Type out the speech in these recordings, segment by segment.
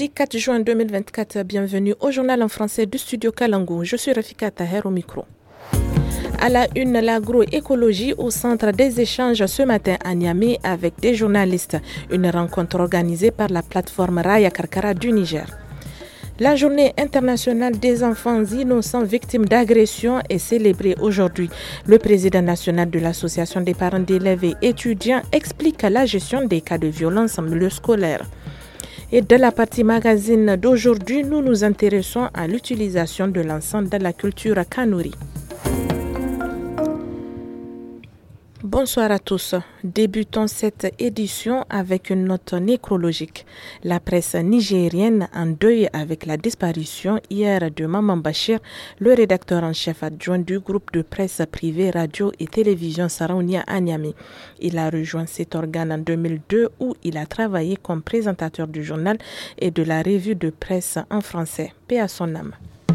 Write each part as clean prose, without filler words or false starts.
Mardi 4 juin 2024, bienvenue au journal en français du studio Kalangu. Je suis Rafika Taher au micro. À la une, l'agroécologie au centre des échanges ce matin à Niamey avec des journalistes. Une rencontre organisée par la plateforme Raya Karkara du Niger. La journée internationale des enfants innocents victimes d'agression est célébrée aujourd'hui. Le président national de l'association des parents d'élèves et étudiants explique la gestion des cas de violence en milieu scolaire. Et de la partie magazine d'aujourd'hui, nous nous intéressons à l'utilisation de l'encens dans la culture kanouri. Bonsoir à tous. Débutons cette édition avec une note nécrologique. La presse nigérienne en deuil avec la disparition hier de Maman Bachir, le rédacteur en chef adjoint du groupe de presse privée radio et télévision Saraounia à Niamey. Il a rejoint cet organe en 2002 où il a travaillé comme présentateur du journal et de la revue de presse en français. Paix à son âme.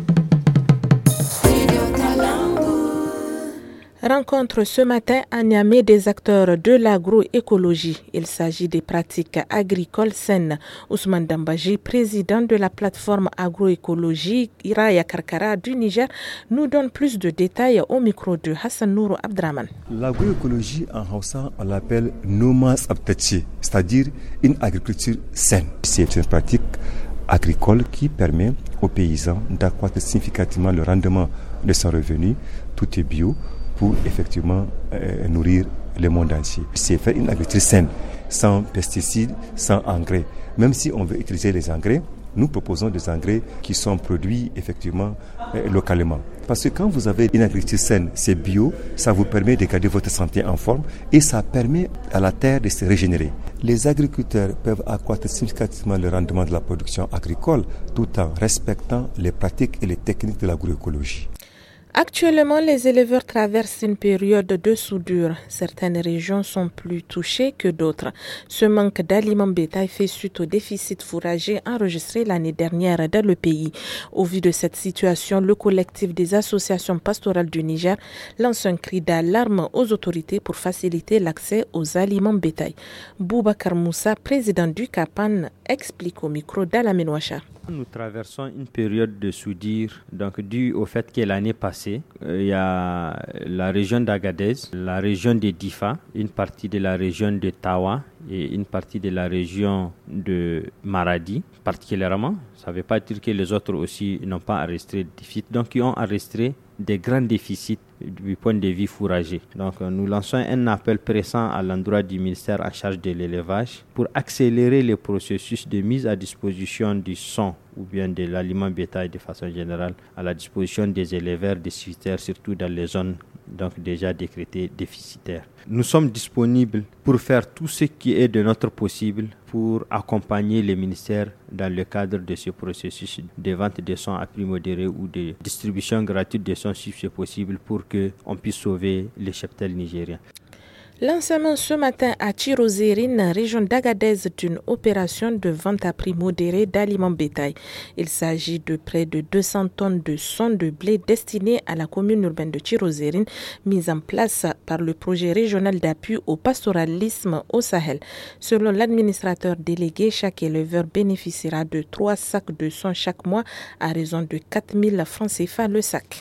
Rencontre ce matin à Niamey des acteurs de l'agroécologie. Il s'agit des pratiques agricoles saines. Ousmane Dambaji, président de la plateforme agroécologie Raya Karkara du Niger, nous donne plus de détails au micro de Hassan Nourou Abdraman. L'agroécologie en Hausa, on l'appelle Noma Tsabtachi, c'est-à-dire une agriculture saine. C'est une pratique agricole qui permet aux paysans d'accroître significativement le rendement de son revenu. Tout est bio, pour effectivement nourrir le monde entier. C'est faire une agriculture saine, sans pesticides, sans engrais. Même si on veut utiliser les engrais, nous proposons des engrais qui sont produits effectivement localement. Parce que quand vous avez une agriculture saine, c'est bio, ça vous permet de garder votre santé en forme et ça permet à la terre de se régénérer. Les agriculteurs peuvent accroître significativement le rendement de la production agricole tout en respectant les pratiques et les techniques de l'agroécologie. Actuellement, les éleveurs traversent une période de soudure. Certaines régions sont plus touchées que d'autres. Ce manque d'aliments bétail fait suite au déficit fourrager enregistré l'année dernière dans le pays. Au vu de cette situation, le collectif des associations pastorales du Niger lance un cri d'alarme aux autorités pour faciliter l'accès aux aliments bétail. Boubacar Moussa, président du CAPAN, explique au micro d'Alamine Ouachar. Nous traversons une période de soudure, donc due au fait que l'année passée, il y a la région d'Agadez, la région de Difa, une partie de la région de Tawa et une partie de la région de Maradi, particulièrement. Ça ne veut pas dire que les autres aussi n'ont pas enregistré de déficit, donc ils ont enregistré des grands déficits du point de vue fourrager. Donc nous lançons un appel pressant à l'endroit du ministère en charge de l'élevage pour accélérer le processus de mise à disposition du son ou bien de l'aliment bétail de façon générale à la disposition des éleveurs déficitaires, surtout dans les zones donc déjà décrétées déficitaires. Nous sommes disponibles pour faire tout ce qui est de notre possible pour accompagner les ministères dans le cadre de ce processus de vente de sons à prix modéré ou de distribution gratuite de sons si c'est possible pour qu'on puisse sauver les cheptels nigériens. Lancement ce matin à Tirozérine, région d'Agadez, d'une opération de vente à prix modéré d'aliments bétail. Il s'agit de près de 200 tonnes de son de blé destinées à la commune urbaine de Tirozérine, mise en place par le projet régional d'appui au pastoralisme au Sahel. Selon l'administrateur délégué, chaque éleveur bénéficiera de 3 sacs de son chaque mois à raison de 4 000 francs CFA le sac.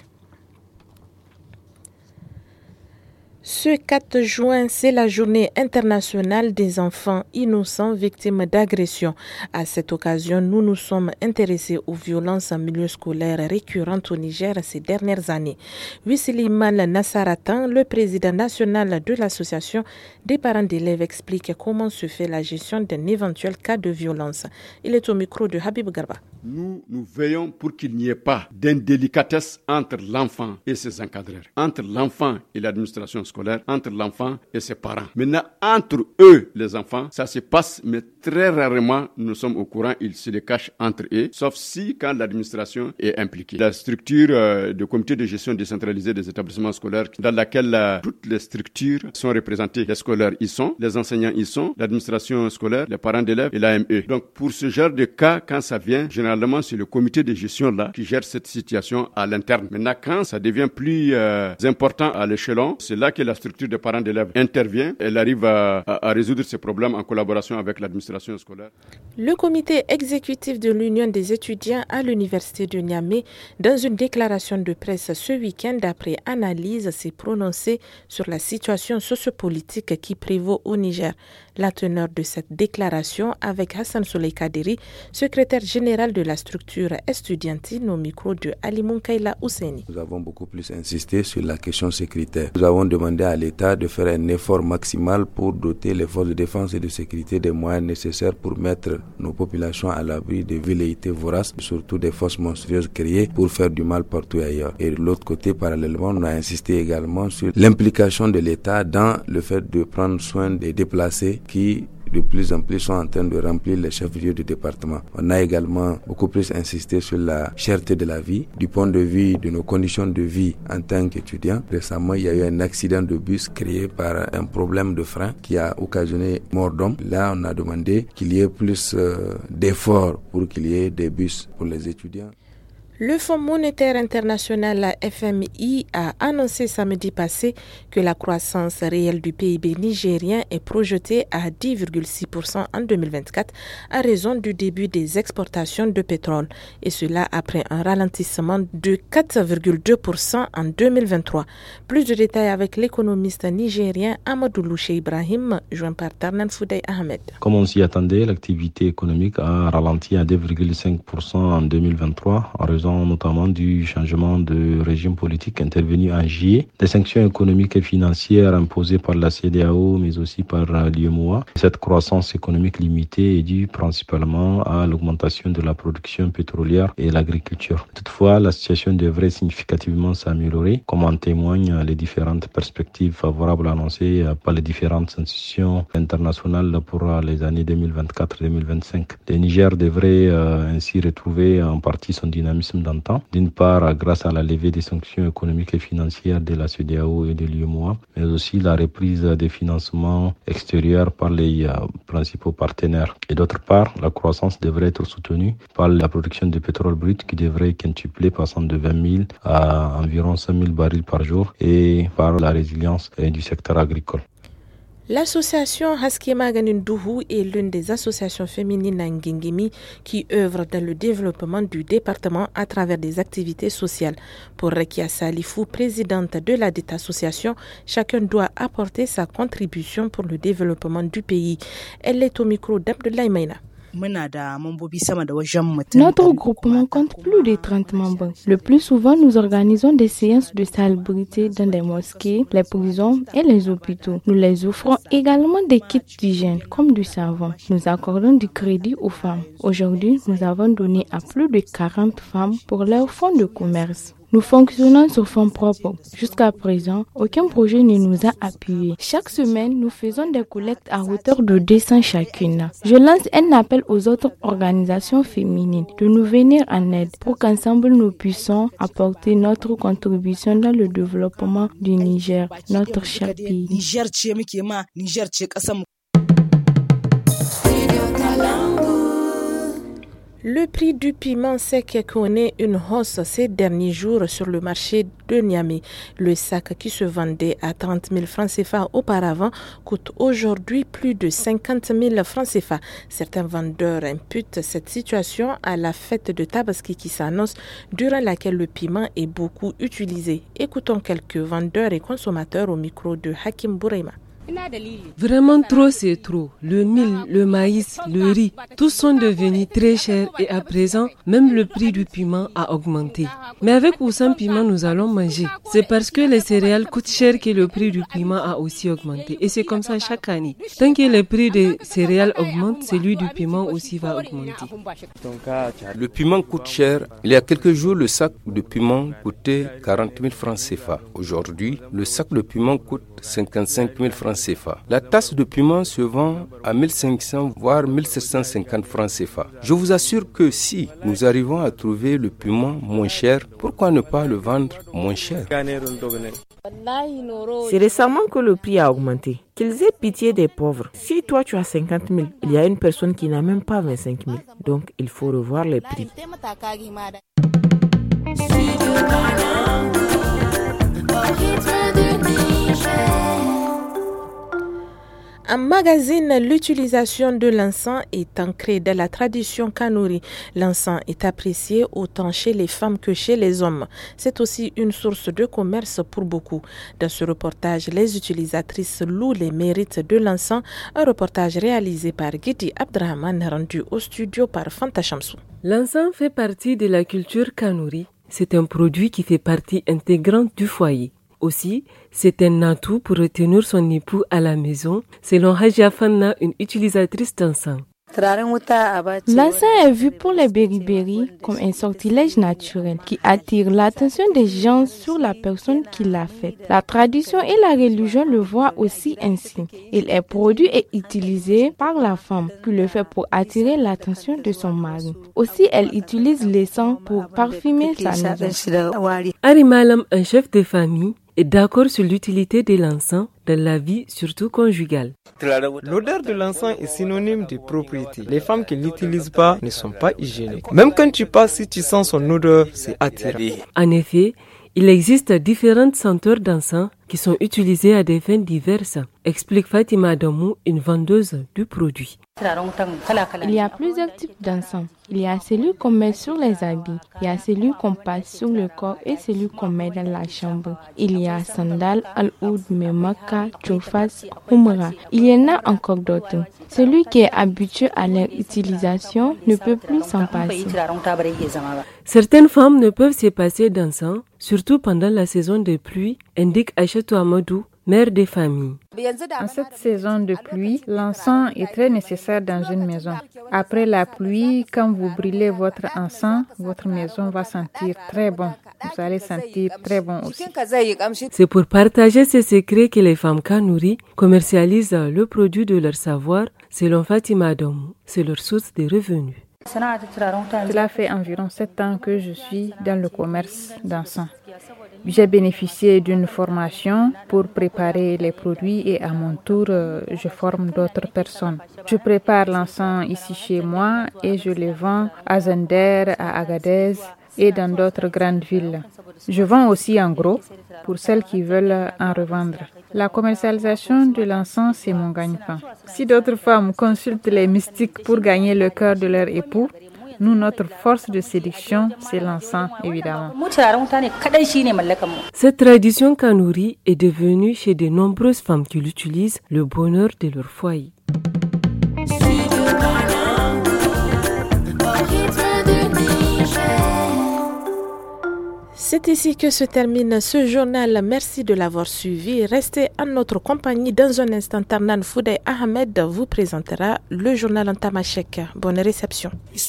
Ce 4 juin, c'est la journée internationale des enfants innocents victimes d'agression. À cette occasion, nous nous sommes intéressés aux violences en milieu scolaire récurrentes au Niger ces dernières années. Wissiliman Nassaratan, le président national de l'association des parents d'élèves, explique comment se fait la gestion d'un éventuel cas de violence. Il est au micro de Habib Garba. Nous veillons pour qu'il n'y ait pas d'indélicatesse entre l'enfant et ses encadreurs, entre l'enfant et l'administration scolaire, entre l'enfant et ses parents. Maintenant, entre eux, les enfants, ça se passe, mais très rarement, nous sommes au courant, ils se les cachent entre eux, sauf si quand l'administration est impliquée. La structure de comité de gestion décentralisé des établissements scolaires, dans laquelle toutes les structures sont représentées, les scolaires y sont, les enseignants y sont, l'administration scolaire, les parents d'élèves et l'AME. Donc, pour ce genre de cas, quand ça vient, généralement, généralement, c'est le comité de gestion là qui gère cette situation à l'interne. Maintenant, quand ça devient plus important à l'échelon, c'est là que la structure des parents d'élèves intervient. Elle arrive à résoudre ces problèmes en collaboration avec l'administration scolaire. Le comité exécutif de l'Union des étudiants à l'université de Niamey, dans une déclaration de presse ce week-end, après analyse, s'est prononcé sur la situation sociopolitique qui prévaut au Niger. La teneur de cette déclaration avec Hassan Souley Kadiri, secrétaire général de la structure estudiantine, au micro de Ali Munkaila Ouseni. Nous avons beaucoup plus insisté sur la question sécuritaire. Nous avons demandé à l'État de faire un effort maximal pour doter les forces de défense et de sécurité des moyens nécessaires pour mettre nos populations à l'abri des velléités voraces, surtout des forces monstrueuses créées pour faire du mal partout ailleurs. Et de l'autre côté, parallèlement, on a insisté également sur l'implication de l'État dans le fait de prendre soin des déplacés qui de plus en plus sont en train de remplir les chefs-lieux du département. On a également beaucoup plus insisté sur la cherté de la vie, du point de vue de nos conditions de vie en tant qu'étudiants. Récemment, il y a eu un accident de bus créé par un problème de frein qui a occasionné mort d'homme. Là, on a demandé qu'il y ait plus d'efforts pour qu'il y ait des bus pour les étudiants. Le Fonds monétaire international, la FMI, a annoncé samedi passé que la croissance réelle du PIB nigérien est projetée à 10,6% en 2024 à raison du début des exportations de pétrole. Et cela après un ralentissement de 4,2% en 2023. Plus de détails avec l'économiste nigérien Amadou Louché Ibrahim, joint par Tarnan Foudey Ahmed. Comme on s'y attendait, l'activité économique a ralenti à 2,5% en 2023 en raison notamment du changement de régime politique intervenu en juillet, des sanctions économiques et financières imposées par la CEDEAO mais aussi par l'UEMOA. Cette croissance économique limitée est due principalement à l'augmentation de la production pétrolière et l'agriculture. Toutefois, la situation devrait significativement s'améliorer, comme en témoignent les différentes perspectives favorables annoncées par les différentes institutions internationales pour les années 2024-2025. Le Niger devrait ainsi retrouver en partie son dynamisme d'antan, d'une part grâce à la levée des sanctions économiques et financières de la CEDEAO et de l'UEMOA, mais aussi la reprise des financements extérieurs par les principaux partenaires. Et d'autre part, la croissance devrait être soutenue par la production de pétrole brut qui devrait quintupler passant de 20 000 à environ 5 000 barils par jour et par la résilience du secteur agricole. L'association Haskema Ganindougou est l'une des associations féminines à Ngingimi qui œuvre dans le développement du département à travers des activités sociales. Pour Rekia Salifou, présidente de la dite association, chacun doit apporter sa contribution pour le développement du pays. Elle est au micro d'Abdoulaye Maïna. Notre groupement compte plus de 30 membres. Le plus souvent, nous organisons des séances de salubrité dans les mosquées, les prisons et les hôpitaux. Nous les offrons également des kits d'hygiène comme du savon. Nous accordons du crédit aux femmes. Aujourd'hui, nous avons donné à plus de 40 femmes pour leur fonds de commerce. Nous fonctionnons sur fonds propres. Jusqu'à présent, aucun projet ne nous a appuyés. Chaque semaine, nous faisons des collectes à hauteur de 200 chacune. Je lance un appel aux autres organisations féminines de nous venir en aide pour qu'ensemble nous puissions apporter notre contribution dans le développement du Niger, notre cher pays. Le prix du piment sec connaît une hausse ces derniers jours sur le marché de Niamey. Le sac qui se vendait à 30 000 francs CFA auparavant coûte aujourd'hui plus de 50 000 francs CFA. Certains vendeurs imputent cette situation à la fête de Tabaski qui s'annonce, durant laquelle le piment est beaucoup utilisé. Écoutons quelques vendeurs et consommateurs au micro de Hakim Bourema. Vraiment trop, c'est trop. Le mil, le maïs, le riz, tous sont devenus très chers et à présent, même le prix du piment a augmenté. Mais avec ou sans piment, nous allons manger. C'est parce que les céréales coûtent cher que le prix du piment a aussi augmenté. Et c'est comme ça chaque année. Tant que le prix des céréales augmente, celui du piment aussi va augmenter. Le piment coûte cher. Il y a quelques jours, le sac de piment coûtait 40 000 francs CFA. Aujourd'hui, le sac de piment coûte 55 000 francs CFA. La tasse de piment se vend à 1500 voire 1750 francs CFA. Je vous assure que si nous arrivons à trouver le piment moins cher, pourquoi ne pas le vendre moins cher? C'est récemment que le prix a augmenté. Qu'ils aient pitié des pauvres. Si toi tu as 50 000, il y a une personne qui n'a même pas 25 000. Donc il faut revoir les prix. En magazine, l'utilisation de l'encens est ancrée dans la tradition Kanuri. L'encens est apprécié autant chez les femmes que chez les hommes. C'est aussi une source de commerce pour beaucoup. Dans ce reportage, les utilisatrices louent les mérites de l'encens. Un reportage réalisé par Guidi Abdrahman, rendu au studio par Fanta Chamsou. L'encens fait partie de la culture Kanuri. C'est un produit qui fait partie intégrante du foyer. Aussi, c'est un atout pour retenir son époux à la maison, selon Hajia Fanna, une utilisatrice d'encens. L'encens est vu pour les beriberi comme un sortilège naturel qui attire l'attention des gens sur la personne qui l'a fait. La tradition et la religion le voient aussi ainsi. Il est produit et utilisé par la femme qui le fait pour attirer l'attention de son mari. Aussi, elle utilise l'encens pour parfumer sa maison. Arimalam, un chef de famille, est d'accord sur l'utilité de l'encens dans la vie, surtout conjugale. L'odeur de l'encens est synonyme de propriété. Les femmes qui ne l'utilisent pas ne sont pas hygiéniques. Même quand tu passes, si tu sens son odeur, c'est attirant. En effet, il existe différentes senteurs d'encens qui sont utilisées à des fins diverses, explique Fatima Adamou, une vendeuse du produit. Il y a plusieurs types d'encens. Il y a celui qu'on met sur les habits, il y a celui qu'on passe sur le corps et celui qu'on met dans la chambre. Il y a sandal, al-oud, memaka, chofas, humra. Il y en a encore d'autres. Celui qui est habitué à leur utilisation ne peut plus s'en passer. Certaines femmes ne peuvent se passer d'encens, surtout pendant la saison de pluie, indique Aïchatou Amadou, mère des familles. En cette saison de pluie, l'encens est très nécessaire dans une maison. Après la pluie, quand vous brûlez votre encens, votre maison va sentir très bon. Vous allez sentir très bon aussi. C'est pour partager ces secrets que les femmes Kanuri commercialisent le produit de leur savoir, selon Fatima Adamou. C'est leur source de revenus. Cela fait environ 7 ans que je suis dans le commerce d'encens. J'ai bénéficié d'une formation pour préparer les produits et à mon tour, je forme d'autres personnes. Je prépare l'encens ici chez moi et je le vends à Zender, à Agadez et dans d'autres grandes villes. Je vends aussi en gros pour celles qui veulent en revendre. La commercialisation de l'encens, c'est mon gagne-pain. Si d'autres femmes consultent les mystiques pour gagner le cœur de leur époux, nous, notre force de séduction, c'est l'encens, évidemment. Cette tradition Kanuri est devenue chez de nombreuses femmes qui l'utilisent le bonheur de leur foyer. C'est ici que se termine ce journal. Merci de l'avoir suivi. Restez en notre compagnie. Dans un instant, Tarnan Foudey Ahmed vous présentera le journal en tamashek. Bonne réception.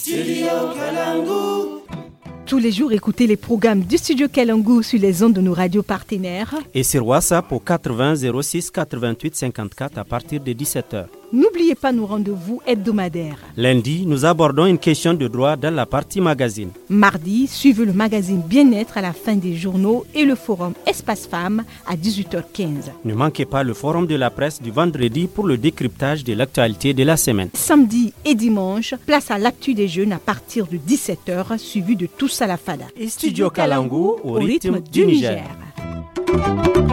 Tous les jours, écoutez les programmes du Studio Kalangu sur les ondes de nos radios partenaires. Et sur WhatsApp au 80 06 88 54 à partir de 17h. N'oubliez pas nos rendez-vous hebdomadaires. Lundi, nous abordons une question de droit dans la partie magazine. Mardi, suivez le magazine Bien-être à la fin des journaux et le forum Espace Femmes à 18h15. Ne manquez pas le forum de la presse du vendredi pour le décryptage de l'actualité de la semaine. Samedi et dimanche, place à l'actu des jeunes à partir de 17h, suivi de Tous à la Fada. Et Studio Kalangu au rythme du Niger.